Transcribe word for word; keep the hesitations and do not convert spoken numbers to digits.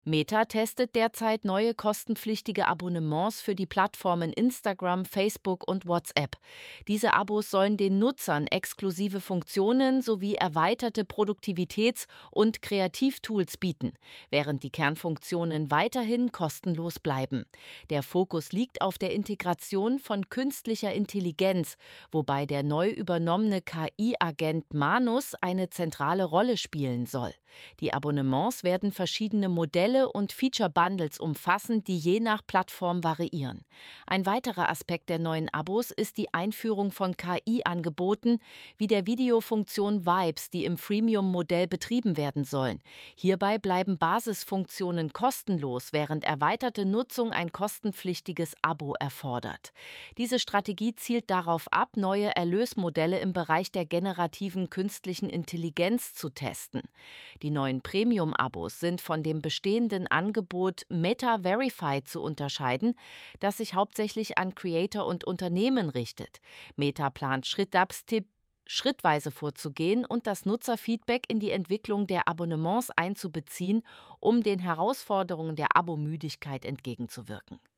Meta testet derzeit neue kostenpflichtige Abonnements für die Plattformen Instagram, Facebook und WhatsApp. Diese Abos sollen den Nutzern exklusive Funktionen sowie erweiterte Produktivitäts- und Kreativtools bieten, während die Kernfunktionen weiterhin kostenlos bleiben. Der Fokus liegt auf der Integration von künstlicher Intelligenz, wobei der neu übernommene K I-Agent Manus eine zentrale Rolle spielen soll. Die Abonnements werden verschiedene Modelle und Feature-Bundles umfassen, die je nach Plattform variieren. Ein weiterer Aspekt der neuen Abos ist die Einführung von K I-Angeboten wie der Videofunktion Vibes, die im Freemium-Modell betrieben werden sollen. Hierbei bleiben Basisfunktionen kostenlos, während erweiterte Nutzung ein kostenpflichtiges Abo erfordert. Diese Strategie zielt darauf ab, neue Erlösmodelle im Bereich der generativen künstlichen Intelligenz zu testen. Die neuen Premium-Abos sind von dem bestehenden Angebot Meta Verified zu unterscheiden, das sich hauptsächlich an Creator und Unternehmen richtet. Meta plant Schrittapps-Tipp schrittweise vorzugehen und das Nutzerfeedback in die Entwicklung der Abonnements einzubeziehen, um den Herausforderungen der Abomüdigkeit entgegenzuwirken.